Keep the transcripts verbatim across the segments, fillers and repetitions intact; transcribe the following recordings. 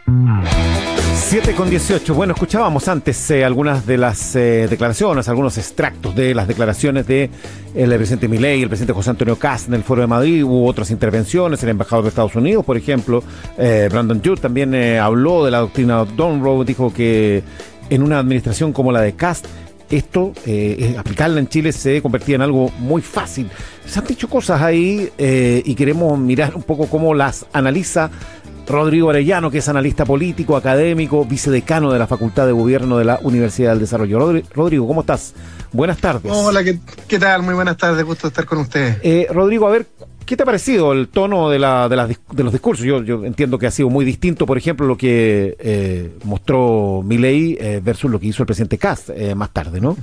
siete con dieciocho. Bueno, escuchábamos antes eh, algunas de las eh, declaraciones, algunos extractos de las declaraciones de el presidente Milei, el presidente José Antonio Kast en el Foro de Madrid. Hubo otras intervenciones, el embajador de Estados Unidos, por ejemplo, eh, Brandon Judd también eh, habló de la doctrina Monroe, dijo que en una administración como la de Kast, esto, eh, aplicarla en Chile se convertía en algo muy fácil. Se han dicho cosas ahí eh, y queremos mirar un poco cómo las analiza Rodrigo Arellano, que es analista político, académico, vicedecano de la Facultad de Gobierno de la Universidad del Desarrollo. Rodrigo, ¿cómo estás? Buenas tardes. Hola, ¿qué, qué tal? Muy buenas tardes, gusto estar con ustedes. Eh, Rodrigo, a ver, ¿qué te ha parecido el tono de, la, de, las, de los discursos? Yo, yo entiendo que ha sido muy distinto, por ejemplo, lo que eh, mostró Milei eh, versus lo que hizo el presidente Kast eh, más tarde, ¿no?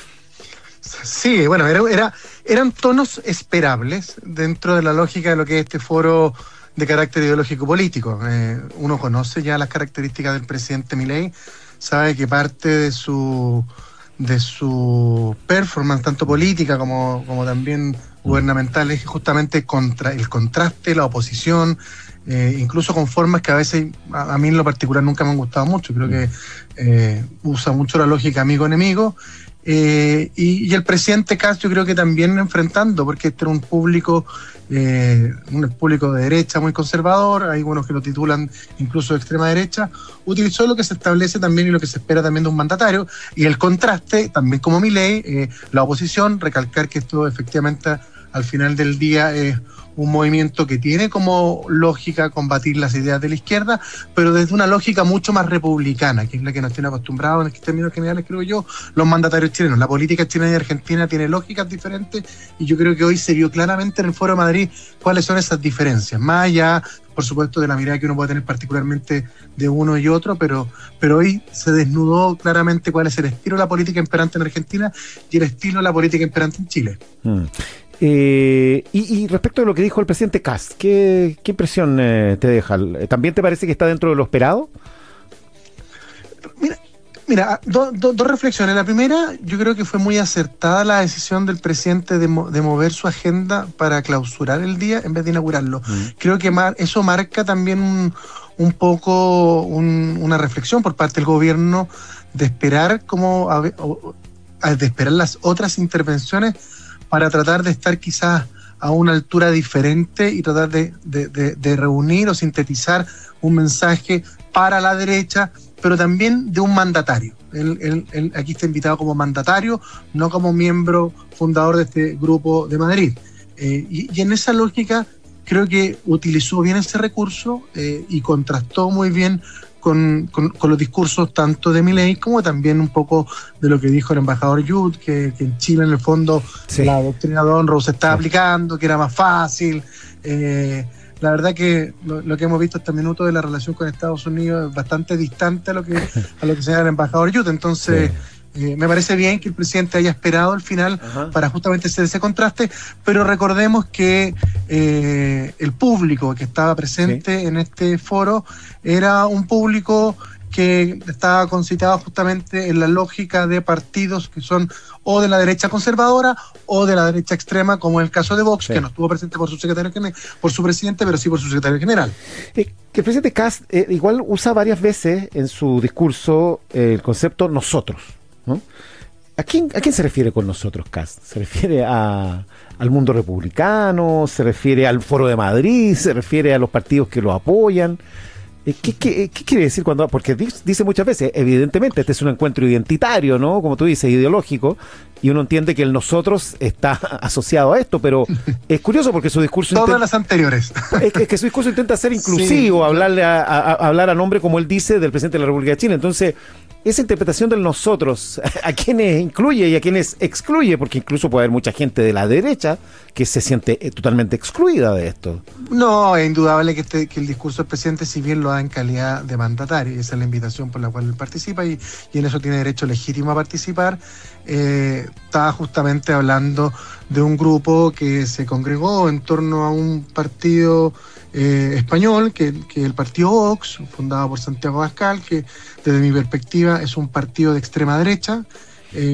Sí, bueno, era, era, eran tonos esperables dentro de la lógica de lo que es este foro de carácter ideológico político. Eh, uno conoce ya las características del presidente Milei, sabe que parte de su de su performance, tanto política como, como también gubernamental, es justamente contra el contraste, la oposición, eh, incluso con formas que a veces a, a mí en lo particular nunca me han gustado mucho. Creo que eh, usa mucho la lógica amigo-enemigo. Eh, y, y el presidente Kast, yo creo que también enfrentando, porque este era un público, eh, un público de derecha muy conservador, hay unos que lo titulan incluso de extrema derecha, utilizó lo que se establece también y lo que se espera también de un mandatario, y el contraste, también como Milei, eh, la oposición, recalcar que esto efectivamente al final del día es un movimiento que tiene como lógica combatir las ideas de la izquierda, pero desde una lógica mucho más republicana, que es la que nos tiene acostumbrados en términos generales, creo yo, los mandatarios chilenos. La política chilena y argentina tiene lógicas diferentes, y yo creo que hoy se vio claramente en el Foro de Madrid cuáles son esas diferencias, más allá, por supuesto, de la mirada que uno puede tener particularmente de uno y otro, pero, pero hoy se desnudó claramente cuál es el estilo de la política imperante en Argentina y el estilo de la política imperante en Chile. Mm. Eh, y, y respecto de lo que dijo el presidente Kast, ¿qué, qué impresión eh, te deja? ¿También te parece que está dentro de lo esperado? Mira, mira do, do, dos reflexiones. La primera, yo creo que fue muy acertada la decisión del presidente de, mo, de mover su agenda para clausurar el día en vez de inaugurarlo. Mm. Creo que mar, eso marca también un, un poco un, una reflexión por parte del gobierno de esperar como a, a, de esperar las otras intervenciones para tratar de estar quizás a una altura diferente y tratar de, de, de, de reunir o sintetizar un mensaje para la derecha, pero también de un mandatario. Él, él, él aquí está invitado como mandatario, no como miembro fundador de este grupo de Madrid. Eh, y, y en esa lógica creo que utilizó bien ese recurso eh, y contrastó muy bien Con, con, con los discursos tanto de Milei como también un poco de lo que dijo el embajador Judd, que, que en Chile en el fondo sí. La doctrina Monroe se estaba sí. aplicando, que era más fácil. Eh, la verdad que lo, lo que hemos visto hasta el minuto de la relación con Estados Unidos es bastante distante a lo que, a lo que señala el embajador Judd. Entonces sí. Eh, me parece bien que el presidente haya esperado al final Ajá. para justamente hacer ese contraste, pero recordemos que eh, el público que estaba presente sí. en este foro era un público que estaba concitado justamente en la lógica de partidos que son o de la derecha conservadora o de la derecha extrema, como en el caso de Vox, sí. que no estuvo presente por su secretario general, por su presidente, pero sí por su secretario general. Eh, que el presidente Kast eh, igual usa varias veces en su discurso eh, el concepto nosotros, ¿no? ¿A quién, ¿A quién se refiere con nosotros, Kast? ¿Se refiere a, al mundo republicano? ¿Se refiere al Foro de Madrid? ¿Se refiere a los partidos que lo apoyan? ¿Qué, qué, qué quiere decir cuando...? Porque dice muchas veces, evidentemente, este es un encuentro identitario, ¿no? Como tú dices, ideológico, y uno entiende que el nosotros está asociado a esto, pero es curioso porque su discurso... Todas intenta, las anteriores. Es que, es que su discurso intenta ser inclusivo, sí. hablarle a, a, a hablar a nombre, como él dice, del presidente de la República de Chile. Entonces, esa interpretación del nosotros, a quienes incluye y a quienes excluye, porque incluso puede haber mucha gente de la derecha que se siente totalmente excluida de esto. No, es indudable que, este, que el discurso del presidente, si bien lo da en calidad de mandatario, y esa es la invitación por la cual él participa, y, y en eso tiene derecho legítimo a participar, eh, estaba justamente hablando de un grupo que se congregó en torno a un partido eh, español, que, que el partido Vox, fundado por Santiago Abascal, que desde mi perspectiva es un partido de extrema derecha,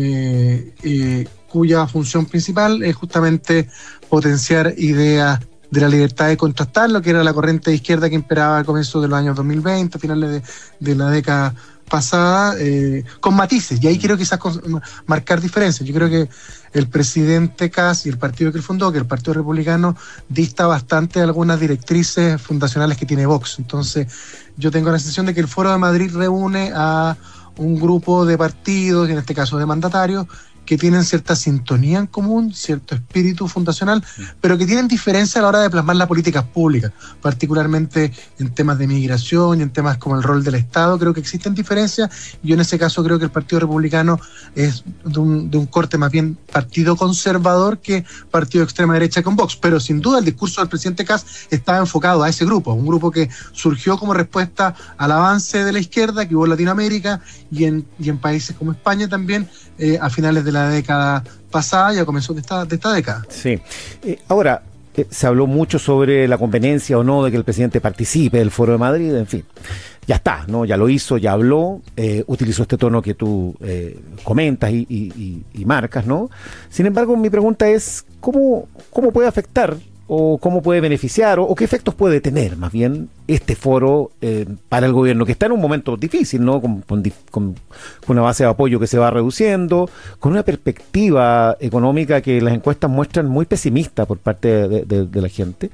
eh, eh, cuya función principal es justamente potenciar ideas de la libertad de contrastar lo que era la corriente de izquierda que imperaba al comienzo de los años dos mil veinte, a finales de, de la década pasada, eh, con matices, y ahí quiero quizás con, marcar diferencias. Yo creo que el presidente Kast y el partido que él fundó, que el Partido Republicano, dista bastante de algunas directrices fundacionales que tiene Vox. Entonces, yo tengo la sensación de que el Foro de Madrid reúne a un grupo de partidos, y en este caso de mandatarios, que tienen cierta sintonía en común, cierto espíritu fundacional, pero que tienen diferencia a la hora de plasmar las políticas públicas, particularmente en temas de migración y en temas como el rol del Estado. Creo que existen diferencias, y yo en ese caso creo que el Partido Republicano es de un, de un corte más bien partido conservador que partido de extrema derecha con Vox, pero sin duda el discurso del presidente Kast estaba enfocado a ese grupo, un grupo que surgió como respuesta al avance de la izquierda que hubo en Latinoamérica y en, y en países como España también, eh, a finales de la década pasada y a comienzos de esta, de esta década. Sí. Eh, ahora, eh, se habló mucho sobre la conveniencia o no de que el presidente participe del Foro de Madrid, en fin. Ya está, ¿no? Ya lo hizo, ya habló, eh, utilizó este tono que tú eh, comentas y, y, y, y marcas, ¿no? Sin embargo, mi pregunta es, ¿cómo, cómo puede afectar o cómo puede beneficiar o, o qué efectos puede tener más bien este foro eh, para el gobierno, que está en un momento difícil, ¿no? Con, con, con una base de apoyo que se va reduciendo, con una perspectiva económica que las encuestas muestran muy pesimista por parte de, de, de la gente,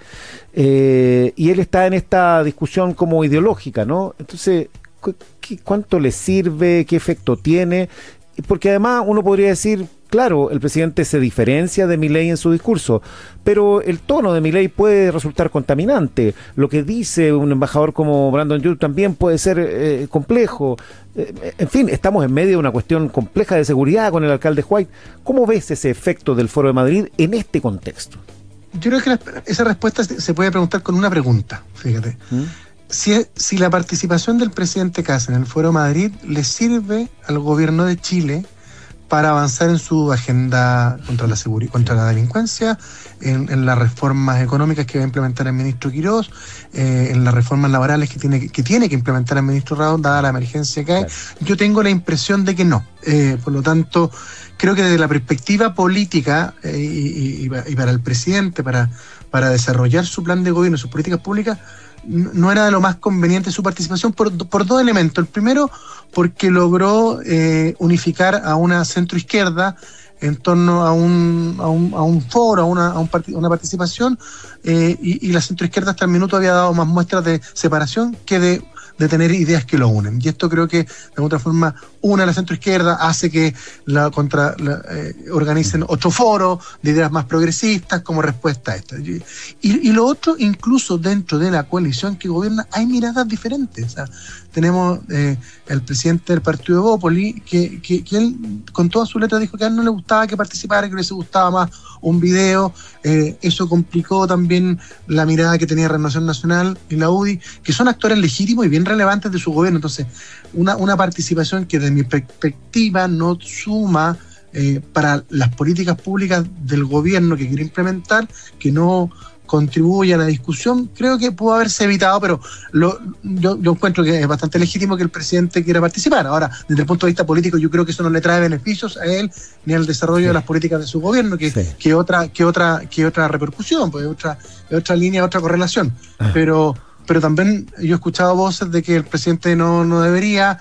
eh, y él está en esta discusión como ideológica, ¿no? Entonces, ¿qué, cuánto le sirve? ¿Qué efecto tiene? Porque además uno podría decir, claro, el presidente se diferencia de Milei en su discurso, pero el tono de Milei puede resultar contaminante. Lo que dice un embajador como Brandon Young también puede ser eh, complejo. Eh, en fin, estamos en medio de una cuestión compleja de seguridad con el alcalde White. ¿Cómo ves ese efecto del Foro de Madrid en este contexto? Yo creo que la, esa respuesta se puede preguntar con una pregunta, fíjate. ¿Mm? Si, si la participación del presidente Kast en el Foro de Madrid le sirve al gobierno de Chile para avanzar en su agenda contra la seguridad, contra la delincuencia, en, en las reformas económicas que va a implementar el ministro Quirós, eh, en las reformas laborales que tiene, que tiene que implementar el ministro Radón, dada la emergencia que hay. Claro. Yo tengo la impresión de que no. Eh, por lo tanto, creo que desde la perspectiva política eh, y, y, y para el presidente, para, para desarrollar su plan de gobierno, sus políticas públicas, no era de lo más conveniente su participación por, por dos elementos. El primero, porque logró eh, unificar a una centroizquierda en torno a un, a un, a un foro, a una, a un part- una participación, eh, y, y la centroizquierda hasta el minuto había dado más muestras de separación que de, de tener ideas que lo unen. Y esto creo que de otra forma une a la centroizquierda, hace que la contra la, eh, organicen otro foro de ideas más progresistas como respuesta a esto. Y, y lo otro, incluso dentro de la coalición que gobierna, hay miradas diferentes. O sea, tenemos eh, el presidente del partido de Evópoli, que, que, que él con toda su letra dijo que a él no le gustaba que participara, que le gustaba más un video. Eh, eso complicó también la mirada que tenía Renovación Nacional y la U D I, que son actores legítimos y bien relevantes de su gobierno. Entonces, una, una participación que desde mi perspectiva no suma eh, para las políticas públicas del gobierno que quiere implementar, que no contribuye a la discusión, creo que pudo haberse evitado, pero lo, yo, yo encuentro que es bastante legítimo que el presidente quiera participar. Ahora, desde el punto de vista político, yo creo que eso no le trae beneficios a él ni al desarrollo sí. de las políticas de su gobierno, que, sí. que otra, que otra, que otra repercusión, pues otra, otra línea, otra correlación. Ah. Pero, pero también yo he escuchado voces de que el presidente no, no debería.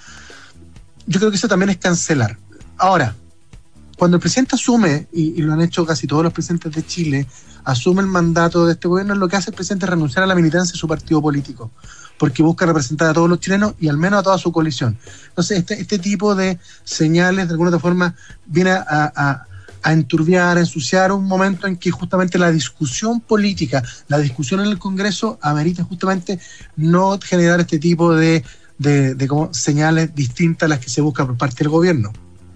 Yo creo que eso también es cancelar. Ahora, cuando el presidente asume, y, y lo han hecho casi todos los presidentes de Chile, asume el mandato de este gobierno, lo que hace el presidente es renunciar a la militancia de su partido político, porque busca representar a todos los chilenos y al menos a toda su coalición. Entonces, este, este tipo de señales, de alguna otra forma, viene a, a, a enturbiar, a ensuciar un momento en que justamente la discusión política, la discusión en el Congreso, amerita justamente no generar este tipo de, de, de como señales distintas a las que se busca por parte del gobierno.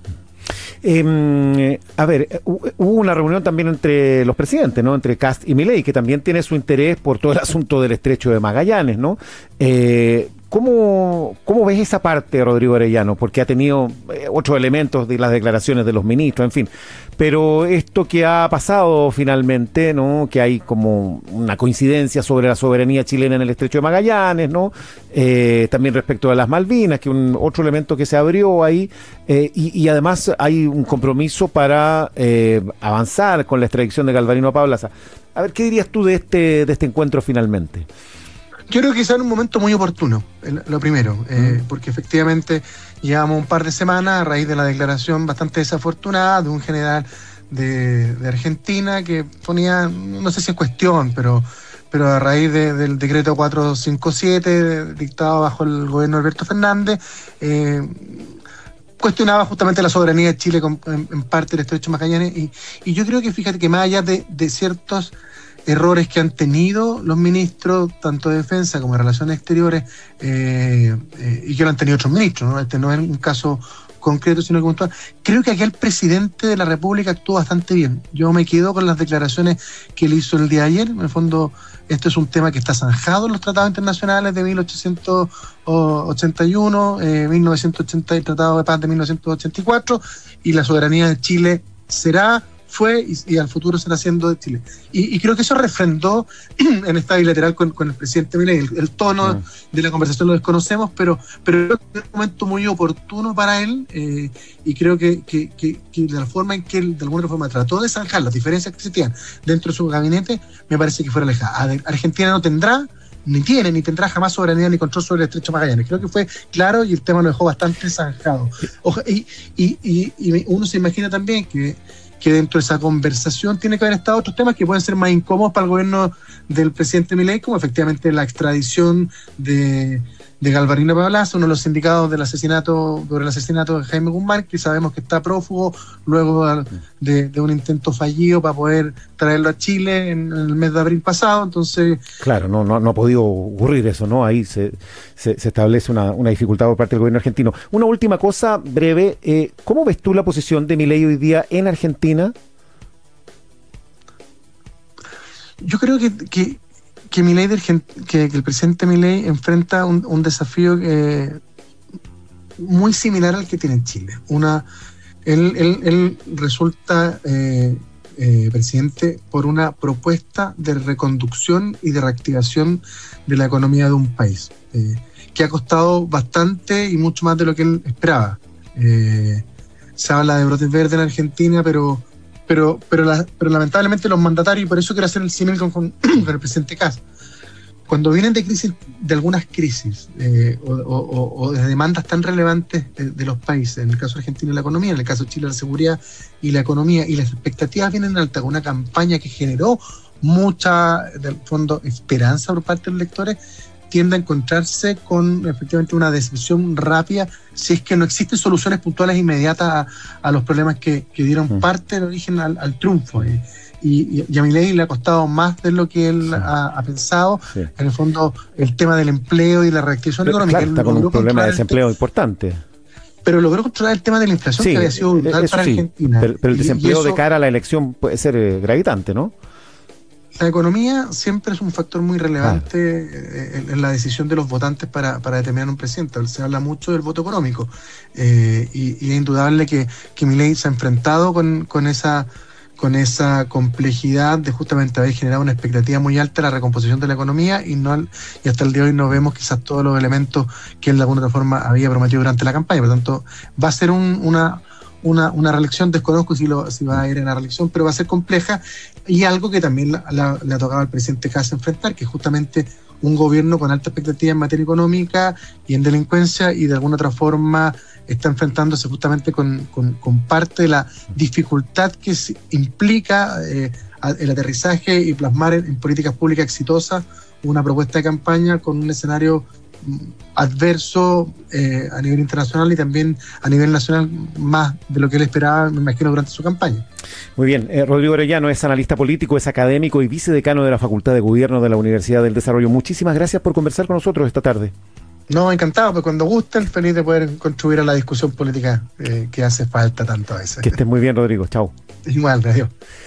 Eh, a ver, hubo una reunión también entre los presidentes, ¿no? Entre Kast y Milei, que también tiene su interés por todo el asunto del Estrecho de Magallanes, ¿no? Eh, ¿cómo, ¿Cómo ves esa parte, Rodrigo Arellano? Porque ha tenido eh, otros elementos de las declaraciones de los ministros, en fin. Pero esto que ha pasado finalmente, ¿no? Que hay como una coincidencia sobre la soberanía chilena en el Estrecho de Magallanes, ¿no? Eh, también respecto a las Malvinas, que un otro elemento que se abrió ahí, eh, y, y además hay un compromiso para eh, avanzar con la extradición de Galvarino Paulaza. A ver, ¿qué dirías tú de este, de este encuentro finalmente? Yo creo que está en un momento muy oportuno, lo primero, eh, porque efectivamente llevamos un par de semanas a raíz de la declaración bastante desafortunada de un general de, de Argentina que ponía, no sé si es cuestión, pero, pero a raíz de, del decreto cuatrocientos cincuenta y siete dictado bajo el gobierno de Alberto Fernández, eh, cuestionaba justamente la soberanía de Chile con, en, en parte del Estrecho de Magallanes, y, y yo creo que fíjate que más allá de, de ciertos errores que han tenido los ministros, tanto de Defensa como de Relaciones Exteriores, eh, eh, y que lo han tenido otros ministros, ¿no? Este no es un caso concreto, sino que puntual. Creo que aquí el presidente de la República actuó bastante bien. Yo me quedo con las declaraciones que él hizo el día de ayer. En el fondo, esto es un tema que está zanjado en los tratados internacionales de mil ochocientos ochenta y uno, eh, mil novecientos ochenta, el Tratado de Paz de mil novecientos ochenta y cuatro, y la soberanía de Chile será, fue y, y al futuro será siendo de Chile. Y, y creo que eso refrendó en esta bilateral con, con el presidente Milei. El, el tono mm. de la conversación lo desconocemos, pero, pero creo que es un momento muy oportuno para él, eh, y creo que, que, que, que de la forma en que él de alguna forma trató de zanjar las diferencias que existían dentro de su gabinete, me parece que fuera alejada. Argentina no tendrá, ni tiene, ni tendrá jamás soberanía ni control sobre el Estrecho de Magallanes. Creo que fue claro y el tema lo dejó bastante zanjado. Oja, y, y, y, y uno se imagina también que que dentro de esa conversación tiene que haber estado otros temas que pueden ser más incómodos para el gobierno del presidente Milei, como efectivamente la extradición de, de Galvarino Pablaza, uno de los sindicados del asesinato, por el asesinato de Jaime Guzmán, que sabemos que está prófugo luego de, de un intento fallido para poder traerlo a Chile en, en el mes de abril pasado. Entonces, claro, no, no, no ha podido ocurrir eso, ¿no? Ahí se, se, se establece una, una dificultad por parte del gobierno argentino. Una última cosa breve, eh, ¿cómo ves tú la posición de Milei hoy día en Argentina? Yo creo que, que, que, Milei del, que, que el presidente Milei enfrenta un, un desafío eh, muy similar al que tiene en Chile. Una, él, él, él resulta eh, eh, presidente por una propuesta de reconducción y de reactivación de la economía de un país, eh, que ha costado bastante y mucho más de lo que él esperaba. Eh, se habla de brotes verdes en Argentina, pero Pero, pero, la, pero lamentablemente los mandatarios, y por eso quiero hacer el símil con, con, con el presidente Kast, cuando vienen de crisis, de algunas crisis, eh, o, o, o de demandas tan relevantes de, de los países, en el caso de Argentina la economía, en el caso de Chile la seguridad y la economía, y las expectativas vienen altas, con una campaña que generó mucha, del fondo, esperanza por parte de los lectores, tiende a encontrarse con efectivamente una decepción rápida si es que no existen soluciones puntuales inmediatas a, a los problemas que, que dieron mm. parte del origen al, al triunfo. Eh. Y, y a Milei le ha costado más de lo que él sí. ha, ha pensado. Sí. En el fondo, el tema del empleo y la reactivación pero, económica. Claro, está con un problema de desempleo te- importante. Pero logró controlar el tema de la inflación, sí, que había sido brutal para sí. Argentina. Pero, pero el desempleo eso, de cara a la elección puede ser eh, gravitante, ¿no? La economía siempre es un factor muy relevante ah. en, en la decisión de los votantes para, para determinar un presidente. Se habla mucho del voto económico, eh, y, y es indudable que, que Milei se ha enfrentado con, con, esa, con esa complejidad de justamente haber generado una expectativa muy alta en la recomposición de la economía, y, no, y hasta el día de hoy no vemos quizás todos los elementos que él de alguna otra forma había prometido durante la campaña. Por lo tanto, va a ser un, una... Una, una reelección, desconozco si, lo, si va a ir en la reelección, pero va a ser compleja, y algo que también la, la, le ha tocado al presidente Kast enfrentar, que es justamente un gobierno con alta expectativa en materia económica y en delincuencia, y de alguna otra forma está enfrentándose justamente con, con, con parte de la dificultad que implica eh, el aterrizaje y plasmar en, en políticas públicas exitosas una propuesta de campaña con un escenario adverso eh, a nivel internacional y también a nivel nacional, más de lo que él esperaba, me imagino, durante su campaña. Muy bien, eh, Rodrigo Orellano es analista político, es académico y vicedecano de la Facultad de Gobierno de la Universidad del Desarrollo. Muchísimas gracias por conversar con nosotros esta tarde. No, encantado, pues cuando gusten, feliz de poder contribuir a la discusión política eh, que hace falta tanto a veces. Que estés muy bien, Rodrigo. Chao. Igual, adiós.